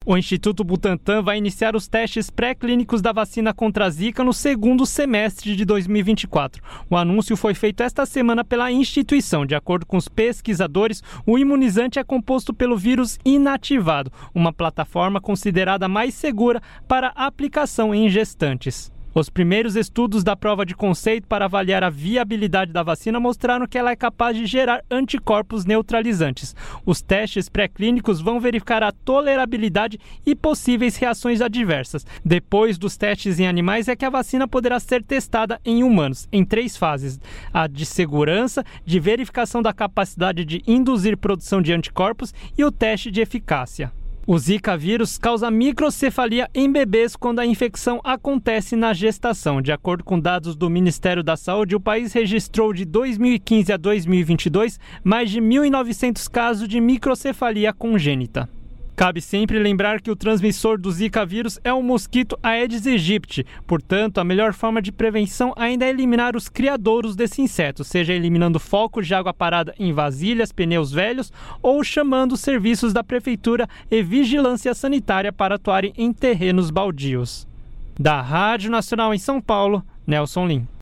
O Instituto Butantan vai iniciar os testes pré-clínicos da vacina contra a Zika no segundo semestre de 2024. O anúncio foi feito esta semana pela instituição. De acordo com os pesquisadores, o imunizante é composto pelo vírus inativado, uma plataforma considerada mais segura para aplicação em gestantes. Os primeiros estudos da prova de conceito para avaliar a viabilidade da vacina mostraram que ela é capaz de gerar anticorpos neutralizantes. Os testes pré-clínicos vão verificar a tolerabilidade e possíveis reações adversas. Depois dos testes em animais é que a vacina poderá ser testada em humanos, em 3 fases: a de segurança, de verificação da capacidade de induzir produção de anticorpos e o teste de eficácia. O Zika vírus causa microcefalia em bebês quando a infecção acontece na gestação. De acordo com dados do Ministério da Saúde, o país registrou de 2015 a 2022 mais de 1.900 casos de microcefalia congênita. Cabe sempre lembrar que o transmissor do Zika vírus é o mosquito Aedes aegypti. Portanto, a melhor forma de prevenção ainda é eliminar os criadouros desse inseto, seja eliminando focos de água parada em vasilhas, pneus velhos ou chamando os serviços da Prefeitura e Vigilância Sanitária para atuarem em terrenos baldios. Da Rádio Nacional em São Paulo, Nelson Lim.